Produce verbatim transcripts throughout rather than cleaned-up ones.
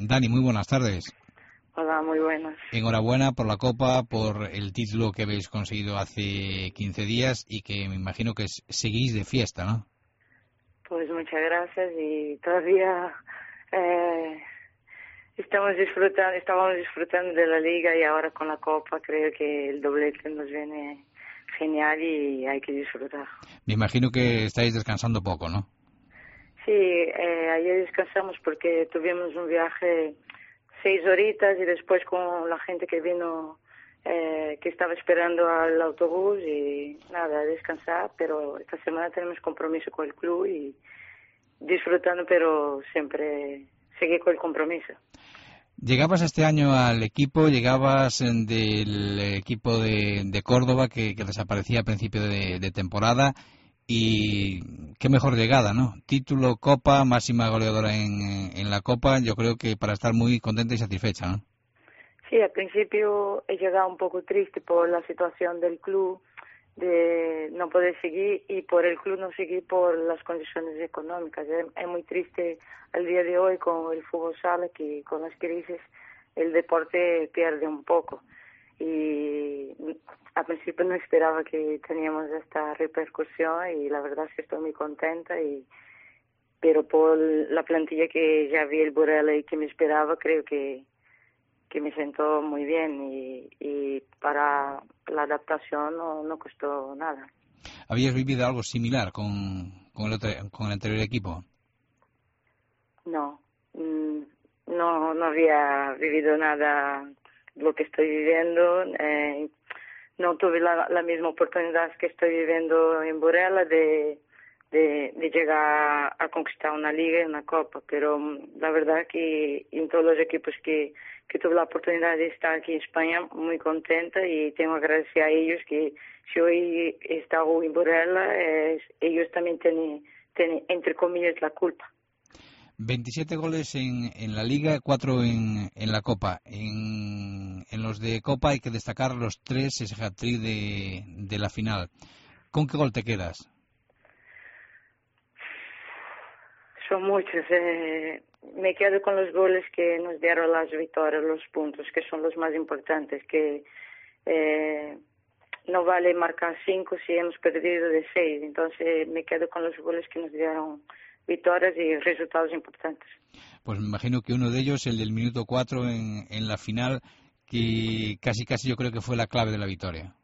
Dani, muy buenas tardes. Hola, muy buenas. Enhorabuena por la Copa, por el título que habéis conseguido hace quince días y que me imagino que seguís de fiesta, ¿no? Pues muchas gracias y todavía eh, estamos disfrutando, estábamos disfrutando de la Liga y ahora con la Copa creo que el doblete nos viene genial y hay que disfrutar. Me imagino que estáis descansando poco, ¿no? Sí, eh, ayer descansamos porque tuvimos un viaje seis horitas y después con la gente que vino, eh, que estaba esperando al autobús y nada, descansar, pero esta semana tenemos compromiso con el club y disfrutando, pero siempre seguir con el compromiso. Llegabas este año al equipo, llegabas del equipo de, de Córdoba que, que desaparecía a principio de, de temporada. Y qué mejor llegada, ¿no? Título, Copa, máxima goleadora en, en la Copa. Yo creo que para estar muy contenta y satisfecha, ¿no? Sí, al principio he llegado un poco triste por la situación del club, de no poder seguir, y por el club no seguir por las condiciones económicas. Es, es muy triste al día de hoy con el fútbol sala que con las crisis el deporte pierde un poco. Y al principio no esperaba que teníamos esta repercusión y la verdad es que estoy muy contenta, y pero por la plantilla que ya vi el Burela y que me esperaba, creo que que me sentó muy bien y, y para la adaptación no, no costó nada. ¿Habías vivido algo similar con, con, el, otro, con el anterior equipo? No, no, no había vivido nada lo que estoy viviendo. Eh, no tuve la, la misma oportunidad que estoy viviendo en Burela de, de, de llegar a conquistar una liga y una copa, pero la verdad que en todos los equipos que, que tuve la oportunidad de estar aquí en España, muy contenta, y tengo que agradecer a ellos que si hoy he estado en Burela, eh, ellos también tienen, tienen, entre comillas, la culpa. veintisiete goles en, en la Liga, cuatro en, en la Copa. En, en los de Copa hay que destacar los tres, ese hat-trick de, de la final. ¿Con qué gol te quedas? Son muchos. Eh, me quedo con los goles que nos dieron las victorias, los puntos, que son los más importantes, que eh, no vale marcar cinco si hemos perdido de seis. Entonces me quedo con los goles que nos dieron victorias y resultados importantes. Pues me imagino que uno de ellos, el del minuto cuatro en, en la final, que casi casi yo creo que fue la clave de la victoria.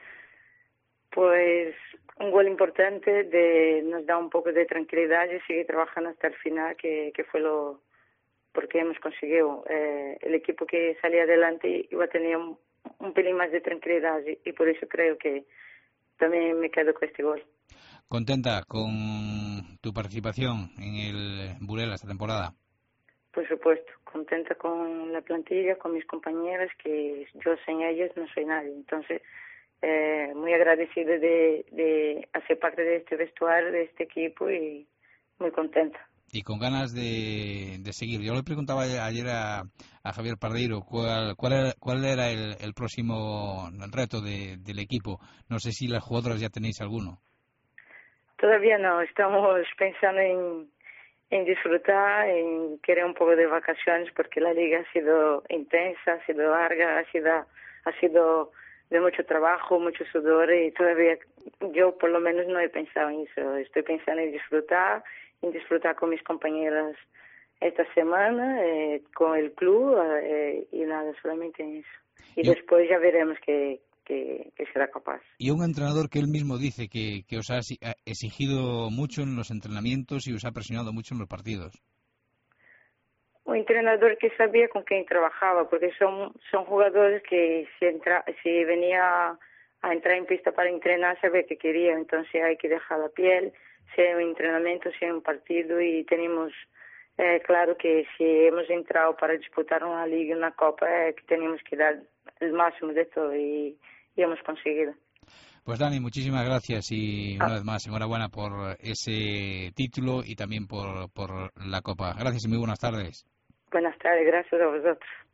Pues un gol importante, de nos da un poco de tranquilidad y seguir trabajando hasta el final, que, que fue lo porque hemos conseguido. Eh, el equipo que salía adelante iba a tener un, un pelín más de tranquilidad, y, y por eso creo que también me quedo con este gol. ¿Contenta con tu participación en el Burela esta temporada? Por supuesto, contenta con la plantilla, con mis compañeras, que yo sin ellas no soy nadie. Entonces, eh, muy agradecida de, de hacer parte de este vestuario, de este equipo, y muy contenta. Y con ganas de, de seguir. Yo le preguntaba ayer a, a Javier Pardeiro cuál, cuál era, cuál era el, el próximo reto de, del equipo. No sé si las jugadoras ya tenéis alguno. Todavía no, estamos pensando en, en disfrutar, en querer un poco de vacaciones, porque la liga ha sido intensa, ha sido larga, ha sido, ha sido de mucho trabajo, mucho sudor, y todavía yo por lo menos no he pensado en eso. Estoy pensando en disfrutar, en disfrutar con mis compañeras esta semana, eh, con el club, eh, y nada, solamente en eso. Y Yo, después ya veremos qué, qué, qué será capaz. y un entrenador que él mismo dice que, que os ha exigido mucho en los entrenamientos y os ha presionado mucho en los partidos. Un entrenador que sabía con quién trabajaba, porque son son jugadores que si entra, si venía a entrar en pista para entrenar, sabía que quería. Entonces hay que dejar la piel, sea un entrenamiento, sea un partido, y tenemos eh, claro que si hemos entrado para disputar una liga, una copa, eh, que tenemos que dar el máximo de todo, y, y hemos conseguido. Pues Dani, muchísimas gracias y una Ah, vez más enhorabuena por ese título y también por, por la Copa. Gracias y muy buenas tardes. buenas tardes, gracias a vosotros.